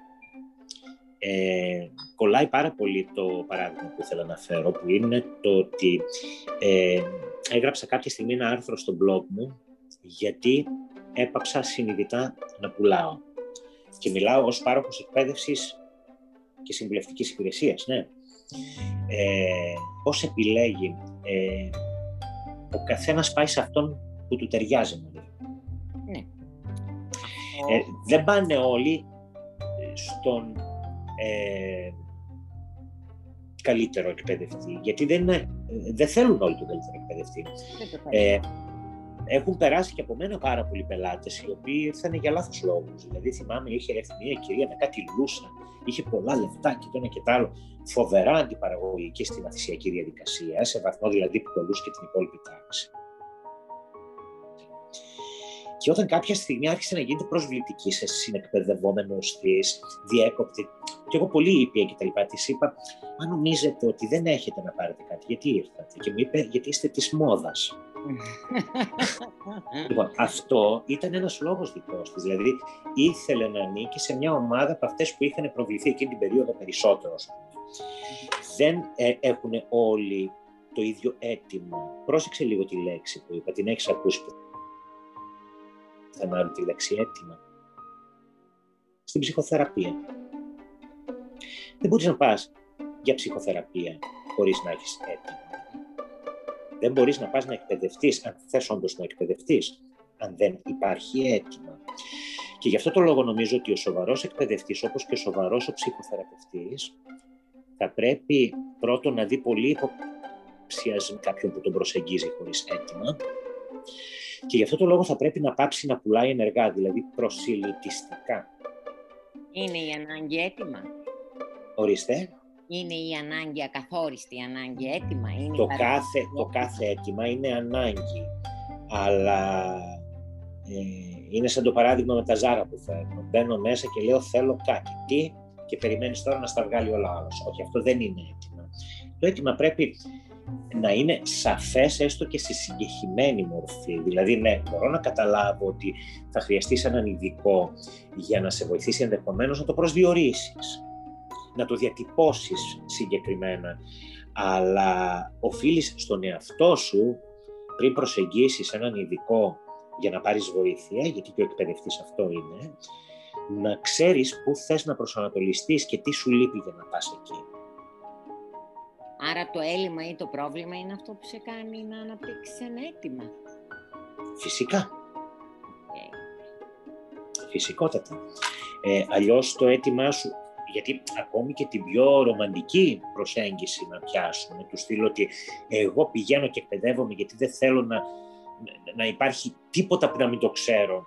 ε, κολλάει πάρα πολύ το παράδειγμα που ήθελα να φέρω, που είναι το ότι ε, έγραψα κάποια στιγμή ένα άρθρο στο blog μου, γιατί έπαψα συνειδητά να πουλάω. Και μιλάω ως πάροχος εκπαίδευσης και συμβουλευτικής υπηρεσίας, ναι. Ε, πώς επιλέγει... Ε, ο καθένας πάει σε αυτόν που του ταιριάζει. Ναι. Ε, δεν πάνε όλοι στον ε, καλύτερο εκπαιδευτή, γιατί δεν, δεν θέλουν όλοι τον καλύτερο εκπαιδευτή. Ε, έχουν περάσει και από μένα πάρα πολλοί πελάτες, οι οποίοι ήρθαν για λάθος λόγους. Δηλαδή, θυμάμαι, είχε έρθει μια κυρία με κάτι λούσα, είχε πολλά λεφτά και το ένα και το άλλο, φοβερά αντιπαραγωγική στη μαθησιακή διαδικασία, σε βαθμό δηλαδή που πολλούς και την υπόλοιπη τάξη. Και όταν κάποια στιγμή άρχισε να γίνεται προσβλητική σε συνεκπαιδευόμενους της, διέκοπτη, και εγώ πολύ ήπια και τα λοιπά, της είπα, αν νομίζετε ότι δεν έχετε να πάρετε κάτι, γιατί ήρθατε? Και μου είπε, γιατί είστε της μόδας. Λοιπόν, αυτό ήταν ένας λόγος δικός της, δηλαδή ήθελε να ανήκει σε μια ομάδα από αυτές που είχαν προβληθεί εκείνη την περίοδο περισσότερο. Δεν ε, έχουν όλοι το ίδιο αίτημα. Πρόσεξε λίγο τη λέξη που είπα, την έχεις ακούσει πιθανά τη λέξη αίτημα? Στην ψυχοθεραπεία. Δεν μπορείς να πας για ψυχοθεραπεία χωρίς να έχεις αίτημα. Δεν μπορείς να πας να εκπαιδευτείς, αν θες όντως να εκπαιδευτείς, αν δεν υπάρχει αίτημα. Και γι' αυτό το λόγο νομίζω ότι ο σοβαρός εκπαιδευτής, όπως και ο σοβαρός ο ψυχοθεραπευτής, θα πρέπει πρώτον να δει πολύ υποψιασμό κάποιον που τον προσεγγίζει χωρίς αίτημα, και γι' αυτό το λόγο θα πρέπει να πάψει να πουλάει ενεργά, δηλαδή προσιλητιστικά. Είναι η ανάγκη έτοιμα. Ορίστε. Είναι η ανάγκη ακαθόριστη, ανάγκη έτοιμα. Είναι το, κάθε, το κάθε αίτημα είναι ανάγκη, αλλά ε, είναι σαν το παράδειγμα με τα ζάρα που φέρνω. Μπαίνω μέσα και λέω θέλω κάτι. Τι? Και περιμένεις τώρα να στα βγάλει όλα άλλος. Όχι, αυτό δεν είναι αίτημα. Το αίτημα πρέπει να είναι σαφές, έστω και στη συγκεκριμένη μορφή. Δηλαδή, ναι, μπορώ να καταλάβω ότι θα χρειαστείς έναν ειδικό για να σε βοηθήσει ενδεχομένως να το προσδιορίσεις, να το διατυπώσεις συγκεκριμένα, αλλά οφείλεις στον εαυτό σου, πριν προσεγγίσεις έναν ειδικό για να πάρεις βοήθεια, γιατί και ο εκπαιδευτής αυτό είναι, να ξέρεις πού θες να προσανατολιστείς και τι σου λείπει για να πας εκεί. Άρα το έλλειμμα ή το πρόβλημα είναι αυτό που σε κάνει να αναπτύξεις ένα αίτημα. Φυσικά. Okay. Φυσικότατα. Ε, αλλιώς το αίτημά σου, γιατί ακόμη και την πιο ρομαντική προσέγγιση να πιάσουμε, του στείλω ότι εγώ πηγαίνω και εκπαιδεύομαι γιατί δεν θέλω να, να υπάρχει τίποτα που να μην το ξέρω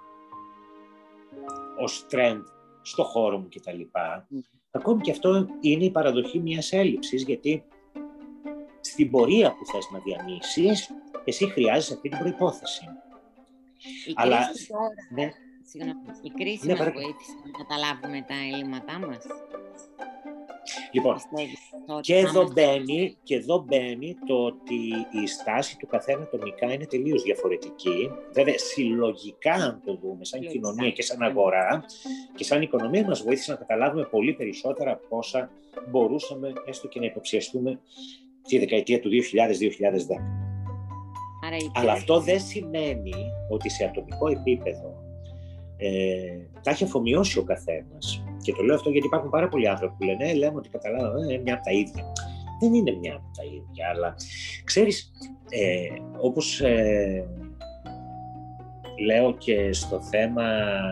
ως trend στο χώρο μου κτλ. Mm. Ακόμη και αυτό είναι η παραδοχή μιας έλλειψης, γιατί στην πορεία που θες να διανύσεις, εσύ χρειάζεσαι αυτή την προϋπόθεση. Η Αλλά κρίση τώρα, ναι, συγγνώμη, η κρίση ναι, μας παρα... βοήθησε να καταλάβουμε τα ελλείμματά μας. Λοιπόν, και εδώ, μπαίνει, και εδώ μπαίνει το ότι η στάση του καθένα ατομικά είναι τελείως διαφορετική. Βέβαια, συλλογικά, αν το δούμε, σαν κοινωνία και σαν αγορά και σαν οικονομία, μας βοήθησε να καταλάβουμε πολύ περισσότερα από όσα μπορούσαμε έστω και να υποψιαστούμε τη δεκαετία του δύο χιλιάδες με δύο χιλιάδες δέκα. Άρα, αλλά αυτό δεν σημαίνει ότι σε ατομικό επίπεδο ε, τα έχει αφομοιώσει ο καθένας. Και το λέω αυτό γιατί υπάρχουν πάρα πολλοί άνθρωποι που λένε, ε, λέμε ότι καταλάβαμε, είναι μια από τα ίδια. Δεν είναι μια από τα ίδια, αλλά ξέρεις, ε, όπως ε, λέω και στο θέμα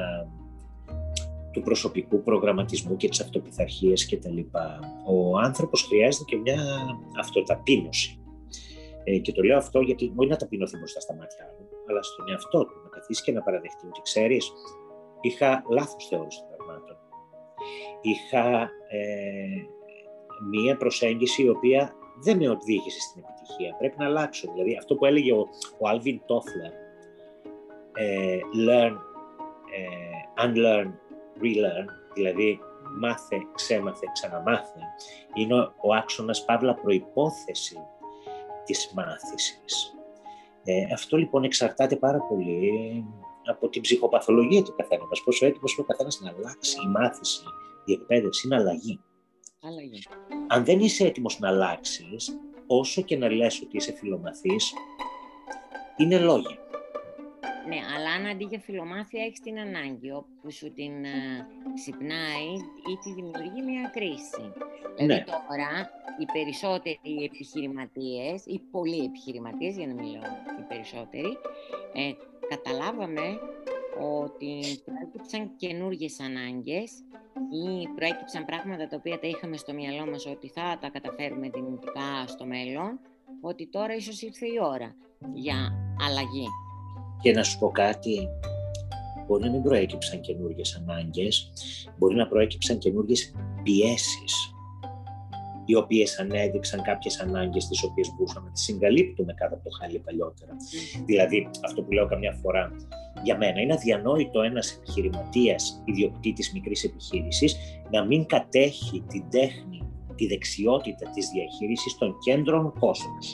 του προσωπικού προγραμματισμού και της αυτοπιθαρχίας και τα λοιπά, ο άνθρωπος χρειάζεται και μια αυτοταπείνωση. Ε, και το λέω αυτό γιατί μπορεί να ταπεινωθεί μπροστά στα μάτια άλλων, αλλά στον εαυτό του να καθίσει και να παραδεχτεί ότι ξέρεις, είχα λάθος θεώρηση των πραγμάτων. Είχα ε, μία προσέγγιση η οποία δεν με οδήγησε στην επιτυχία. Πρέπει να αλλάξω. Δηλαδή αυτό που έλεγε ο, ο Alvin Toffler, ε, learn, ε, unlearn, relearn, δηλαδή μάθε, ξέμαθε, ξαναμάθε, είναι ο, ο άξονας παύλα προϋπόθεση της μάθησης. Ε, αυτό λοιπόν εξαρτάται πάρα πολύ από την ψυχοπαθολογία του καθένα μας, πόσο έτοιμος είναι ο καθένας να αλλάξει. Η μάθηση, η εκπαίδευση είναι αλλαγή. αλλαγή. Αν δεν είσαι έτοιμος να αλλάξεις, όσο και να λες ότι είσαι φιλομαθής, είναι λόγια. Ναι, αλλά αν αντί για φιλομάθεια έχεις την ανάγκη, όπου σου την uh, ξυπνάει ή τη δημιουργεί μια κρίση. Ναι. Δηλαδή τώρα οι περισσότεροι επιχειρηματίες, ή πολλοί επιχειρηματίες, για να μην λέω οι περισσότεροι, ε, καταλάβαμε ότι προέκυψαν καινούργιες ανάγκες ή προέκυψαν πράγματα τα οποία τα είχαμε στο μυαλό μας ότι θα τα καταφέρουμε δυνητικά στο μέλλον, ότι τώρα ίσως ήρθε η ώρα για αλλαγή. Και να σου πω κάτι, μπορεί να μην προέκυψαν καινούργιες ανάγκες, μπορεί να προέκυψαν καινούργιες πιέσεις. οι οποίες ανέδειξαν κάποιες ανάγκες τις οποίες μπορούσαμε να τις συγκαλύπτουμε κάτω από το χαλί παλιότερα. Mm. Δηλαδή, αυτό που λέω καμιά φορά, για μένα είναι αδιανόητο ένας επιχειρηματίας, ιδιοκτήτης μικρής επιχείρησης, να μην κατέχει την τέχνη, τη δεξιότητα της διαχείρισης των κέντρων κόστους.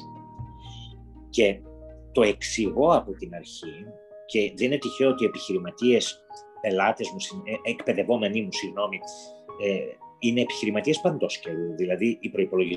Και το εξηγώ από την αρχή, και δεν είναι τυχαίο ότι οι επιχειρηματίες, πελάτες μου, εκπαιδευόμενοι μου, συγγνώμη, ε, είναι επιχειρηματίες παντός καιρού. Δηλαδή, οι προϋπολογισμοί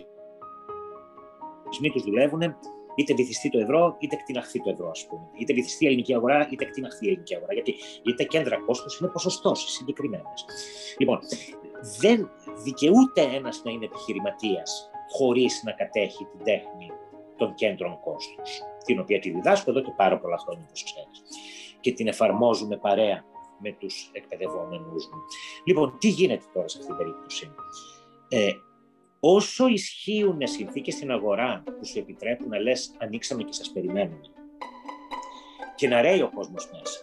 τους δουλεύουν είτε βυθιστεί το ευρώ, είτε κτηναχθεί το ευρώ, ας πούμε. Είτε βυθιστεί η ελληνική αγορά, είτε κτηναχθεί η ελληνική αγορά. Γιατί, γιατί τα κέντρα κόστους είναι ποσοστώσεις συγκεκριμένες. Λοιπόν, δεν δικαιούται ένας να είναι επιχειρηματίας χωρίς να κατέχει την τέχνη των κέντρων κόστους, την οποία τη διδάσκω εδώ και πάρα πολλά χρόνια, όπως ξέρεις. Και την εφαρμόζουμε παρέα με τους εκπαιδευόμενους μου. Λοιπόν, τι γίνεται τώρα σε αυτήν την περίπτωση? Ε, όσο ισχύουν συνθήκες στην αγορά που σου επιτρέπουν να λες ανοίξαμε και σας περιμένουμε και να ρέει ο κόσμος μέσα,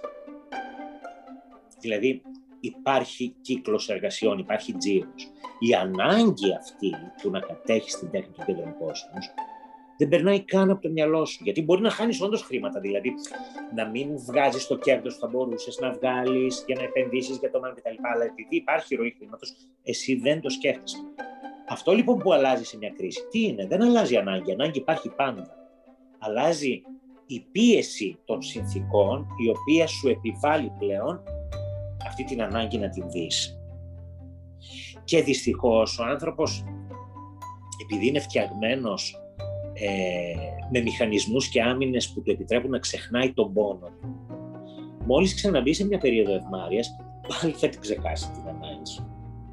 δηλαδή υπάρχει κύκλος εργασιών, υπάρχει τζίρος, η ανάγκη αυτή που να κατέχεις την τέχνη του κέντρου κόστους δεν περνάει καν από το μυαλό σου. Γιατί μπορεί να χάνεις όντως χρήματα, δηλαδή να μην βγάζεις το κέρδος που θα μπορούσες να βγάλεις για να επενδύσεις για το μέλλον κτλ. Αλλά επειδή υπάρχει ροή χρήματος, εσύ δεν το σκέφτεσαι. Αυτό λοιπόν που αλλάζει σε μια κρίση, τι είναι? Δεν αλλάζει η ανάγκη. Η ανάγκη υπάρχει πάντα. Αλλάζει η πίεση των συνθηκών, η οποία σου επιβάλλει πλέον αυτή την ανάγκη να την δεις. Και δυστυχώς ο άνθρωπος, επειδή είναι φτιαγμένος Ε, με μηχανισμούς και άμυνες που του επιτρέπουν να ξεχνάει τον πόνο του, μόλις ξαναμπεί σε μια περίοδο ευμάρειας, πάλι θα την ξεχάσει την ανάγκη.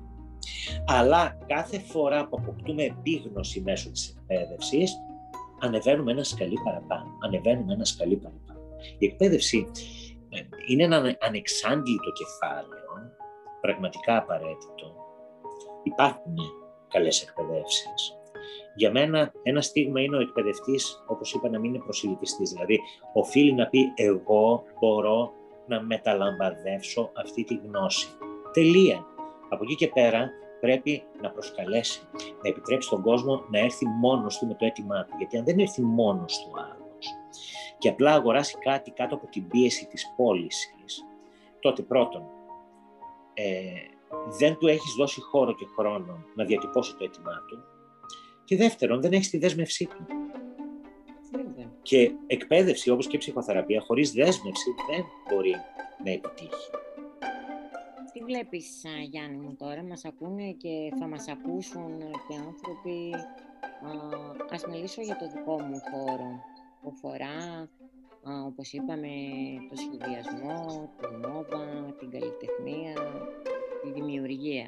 Αλλά κάθε φορά που αποκτούμε επίγνωση μέσω της εκπαίδευσης, ανεβαίνουμε ένα σκαλί παραπάνω. Ανεβαίνουμε ένα σκαλί παραπάνω. Η εκπαίδευση ε, είναι ένα ανεξάντλητο κεφάλαιο, πραγματικά απαραίτητο. Υπάρχουν καλές εκπαιδεύσεις. Για μένα ένα στίγμα είναι ο εκπαιδευτής, όπως είπα, να μην είναι προσιλητιστής. Δηλαδή, οφείλει να πει εγώ μπορώ να μεταλαμπαδεύσω αυτή τη γνώση. Τελεία. Από εκεί και πέρα πρέπει να προσκαλέσει, να επιτρέψει τον κόσμο να έρθει μόνος του με το αίτημά του. Γιατί αν δεν έρθει μόνος του άλλος και απλά αγοράσει κάτι κάτω από την πίεση της πώλησης, τότε πρώτον, ε, δεν του έχεις δώσει χώρο και χρόνο να διατυπώσει το αίτημά του. Και δεύτερον, δεν έχεις τη δέσμευσή του. Mm-hmm. Και εκπαίδευση, όπως και ψυχοθεραπεία, χωρίς δέσμευση δεν μπορεί να επιτύχει. Τι βλέπεις, Γιάννη μου, τώρα μας ακούνε και θα μας ακούσουν και άνθρωποι. Α, ας μιλήσω για το δικό μου χώρο, που φορά, α, όπως είπαμε, το σχεδιασμό, την μόδα, την καλλιτεχνία, τη δημιουργία.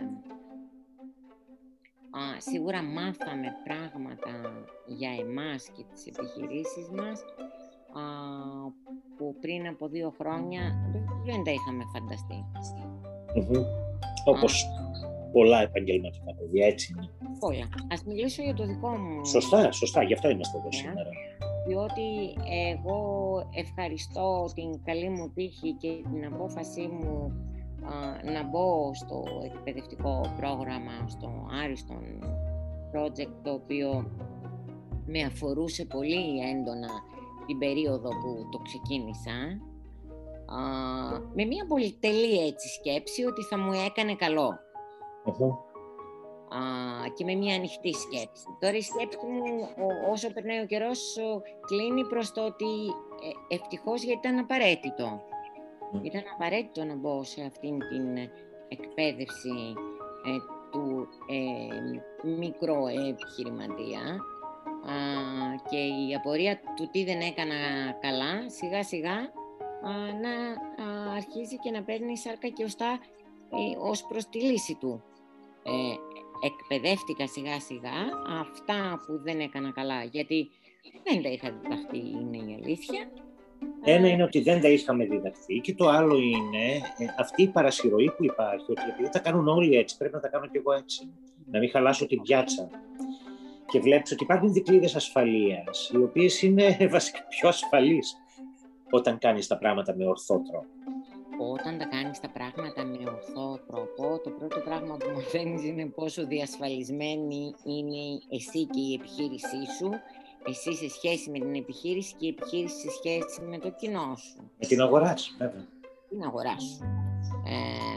Α, σίγουρα μάθαμε πράγματα για εμάς και τις επιχειρήσεις μας α, που πριν από δύο χρόνια δεν τα είχαμε φανταστεί. Mm-hmm. Όπως α, πολλά επαγγελματικά παιδιά, έτσι είναι. Πολλά. Ας μιλήσω για το δικό μου. Σωστά, σωστά, γι' αυτό είμαστε εδώ σήμερα. Διότι εγώ ευχαριστώ την καλή μου τύχη και την απόφασή μου να μπω στο εκπαιδευτικό πρόγραμμα, στο Άριστον project, το οποίο με αφορούσε πολύ έντονα την περίοδο που το ξεκίνησα, α, με μια πολυτελή έτσι σκέψη ότι θα μου έκανε καλό. Uh-huh. Α, και με μια ανοιχτή σκέψη. Τώρα η σκέψη μου όσο περνάει ο καιρός κλείνει προς το ότι ε, ευτυχώς, γιατί ήταν απαραίτητο. Ήταν απαραίτητο να μπω σε αυτήν την εκπαίδευση ε, του ε, μικροεπιχειρηματία α, και η απορία του τι δεν έκανα καλά σιγά σιγά α, να α, αρχίζει και να παίρνει σάρκα και οστά ε, ως προς τη λύση του. Ε, εκπαιδεύτηκα σιγά σιγά αυτά που δεν έκανα καλά, γιατί δεν τα είχα διδαχθεί, είναι η αλήθεια. Ένα είναι ότι δεν τα είχαμε διδαχθεί και το άλλο είναι ε, αυτή η παρασυρωή που υπάρχει, ότι επειδή τα κάνουν όλοι έτσι, πρέπει να τα κάνω κι εγώ έτσι. Να μην χαλάσω την πιάτσα. Και βλέπεις ότι υπάρχουν δικλείδες ασφαλείας, οι οποίες είναι βασικά πιο ασφαλείς όταν κάνεις τα πράγματα με ορθό τρόπο. όταν τα κάνεις τα πράγματα με ορθό τρόπο, το πρώτο πράγμα που μαθαίνεις είναι πόσο διασφαλισμένη είναι εσύ και η επιχείρησή σου, εσύ σε σχέση με την επιχείρηση και η επιχείρηση σε σχέση με το κοινό σου. Με την αγορά σου, βέβαια. Την αγορά σου. Ε,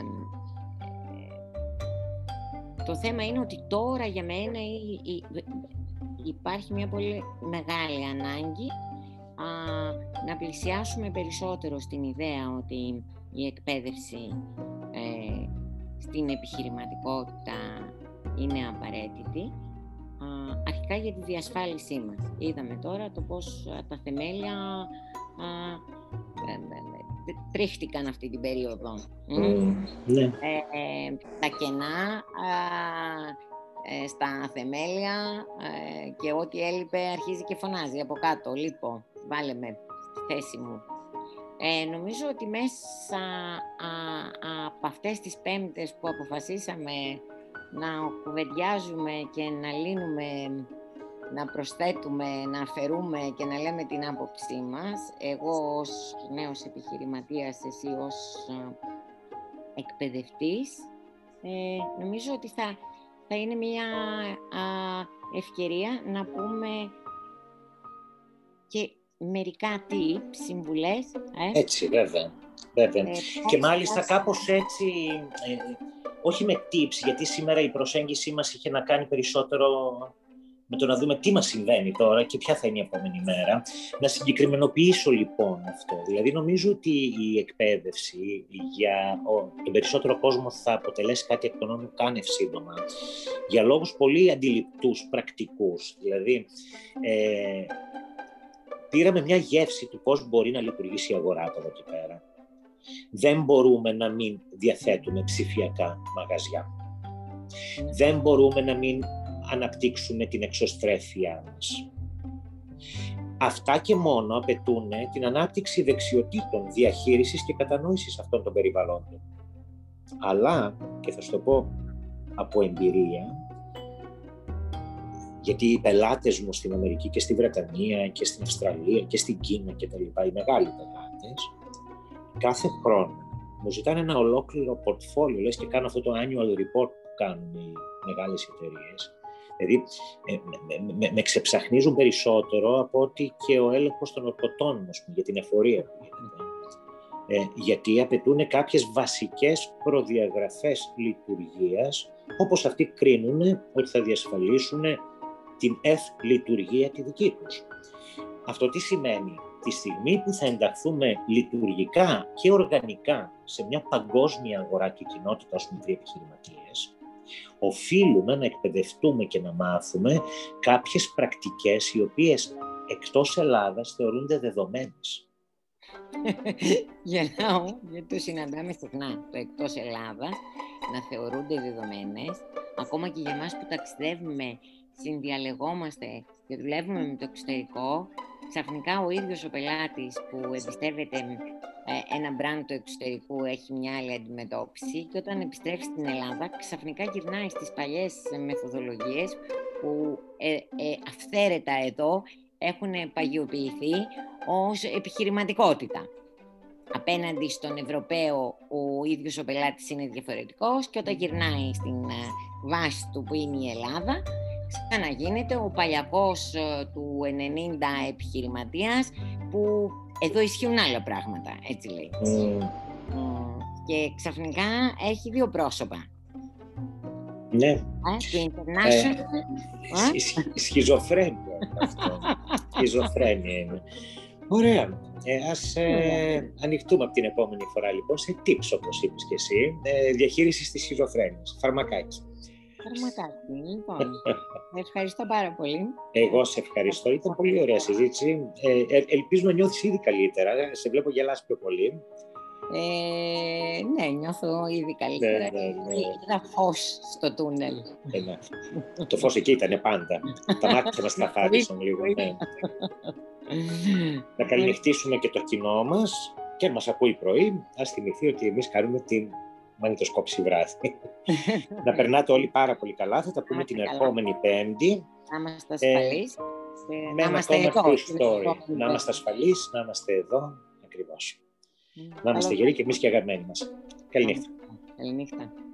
το θέμα είναι ότι τώρα για μένα η, η, υπάρχει μια πολύ μεγάλη ανάγκη α, να πλησιάσουμε περισσότερο στην ιδέα ότι η εκπαίδευση ε, στην επιχειρηματικότητα είναι απαραίτητη, α, αρχικά για τη διασφάλισή μας. Είδαμε τώρα το πώς α, τα θεμέλια α, ε, ε, τρίχτηκαν αυτή την περίοδο. Mm, ναι. ε, ε, τα κενά α, ε, στα θεμέλια ε, και ό,τι έλειπε αρχίζει και φωνάζει από κάτω. Λοιπόν, βάλε με στη θέση μου. Ε, νομίζω ότι μέσα α, α, από αυτές τις πέμπτες που αποφασίσαμε να κουβεντιάζουμε και να λύνουμε, να προσθέτουμε, να αφαιρούμε και να λέμε την άποψή μας, εγώ ως νέος επιχειρηματίας, εσύ ως α, εκπαιδευτής, ε, νομίζω ότι θα, θα είναι μια α, ευκαιρία να πούμε και μερικά tips, συμβουλές. Ε. Έτσι, βέβαια. βέβαια. Ε, και μάλιστα κάπως έτσι, ε, όχι με tips, γιατί σήμερα η προσέγγιση μας είχε να κάνει περισσότερο με το να δούμε τι μας συμβαίνει τώρα και ποια θα είναι η επόμενη μέρα. Να συγκεκριμενοποιήσω λοιπόν αυτό. Δηλαδή νομίζω ότι η εκπαίδευση για τον περισσότερο κόσμο θα αποτελέσει κάτι εκ των όνων κάνευ σύντομα, για λόγους πολύ αντιληπτούς, πρακτικούς. Δηλαδή, ε, πήραμε μια γεύση του πώς μπορεί να λειτουργήσει η αγορά από εδώ και πέρα. Δεν μπορούμε να μην διαθέτουμε ψηφιακά μαγαζιά. Δεν μπορούμε να μην αναπτύξουμε την εξωστρέφειά μας. Αυτά και μόνο απαιτούν την ανάπτυξη δεξιοτήτων διαχείρισης και κατανόησης αυτών των περιβαλλόντων. Αλλά, και θα σου το πω από εμπειρία, γιατί οι πελάτες μου στην Αμερική και στη Βρετανία και στην Αυστραλία και στην Κίνα και τα λοιπά, οι μεγάλοι πελάτες, κάθε χρόνο μου ζητάνε ένα ολόκληρο πορτφόλιο, λες και κάνω αυτό το annual report που κάνουν οι μεγάλες εταιρείες. Δηλαδή, με, με, με ξεψαχνίζουν περισσότερο από ότι και ο έλεγχος των ορκωτών, ας πούμε, για την εφορία που γίνεται. Ε, γιατί απαιτούν κάποιες βασικές προδιαγραφές λειτουργίας, όπως αυτοί κρίνουν ότι θα διασφαλίσουν την ευ-λειτουργία τη δική τους. Αυτό τι σημαίνει? Τη στιγμή που θα ενταχθούμε λειτουργικά και οργανικά σε μια παγκόσμια αγορά και κοινότητα ως μικροί επιχειρηματίες, οφείλουμε να εκπαιδευτούμε και να μάθουμε κάποιες πρακτικές οι οποίες εκτός Ελλάδας θεωρούνται δεδομένες. Γελάω, γιατί το συναντάμε συχνά, το εκτός Ελλάδας, να θεωρούνται δεδομένες, ακόμα και για εμάς που ταξιδεύουμε, συνδιαλεγόμαστε και δουλεύουμε με το εξωτερικό. Ξαφνικά ο ίδιος ο πελάτης που εμπιστεύεται ε, ένα brand του εξωτερικού έχει μια άλλη αντιμετώπιση και όταν επιστρέφει στην Ελλάδα ξαφνικά γυρνάει στις παλιές μεθοδολογίες που ε, ε, αυθαίρετα εδώ έχουν παγιοποιηθεί ως επιχειρηματικότητα. Απέναντι στον Ευρωπαίο ο ίδιος ο πελάτης είναι διαφορετικός και όταν γυρνάει στην βάση του που είναι η Ελλάδα, ξαναγίνεται ο παλιακός του ενενήντα επιχειρηματίας που εδώ ισχύουν άλλα πράγματα, έτσι λέει. Mm. Mm. Και ξαφνικά έχει δύο πρόσωπα. Ναι. Ε, το international... Ε, ε? Σχιζοφρένεια αυτό. Σχιζοφρένεια είναι. Ωραία. Ε, ας ε, ανοιχτούμε από την επόμενη φορά λοιπόν σε tips, όπως είπες και εσύ, ε, διαχείρισης της σχιζοφρένειας. Φαρμακάκι. Φαρμακάκι, λοιπόν. Ευχαριστώ πάρα πολύ. Εγώ σε ευχαριστώ. Ήταν πολύ ωραία συζήτηση. Ε, ε, ελπίζω να νιώθεις ήδη καλύτερα. Σε βλέπω γελάς πιο πολύ. Ε, ναι, νιώθω ήδη καλύτερα. Ναι, ναι, ναι. Είδα φως στο τούνελ. Ε, ναι. Το φως εκεί ήταν πάντα. Τα μάτια μας τα χάρισαν λίγο. Ναι. Να καληνυχτήσουμε και το κοινό μας και μας ακούει πρωί. Ας θυμηθεί ότι εμείς κάνουμε την μαγνητοσκόπηση βράδυ. Να περνάτε όλοι πάρα πολύ καλά. Θα τα πούμε την καλά. Επόμενη Πέμπτη. Να είμαστε ασφαλείς. Ε, με ένα ακόμα true story. Να είμαστε ασφαλείς, να είμαστε εδώ. Ακριβώς. Να είμαστε γεροί και εμείς και αγαπημένοι μας. Καληνύχτα. Καληνύχτα.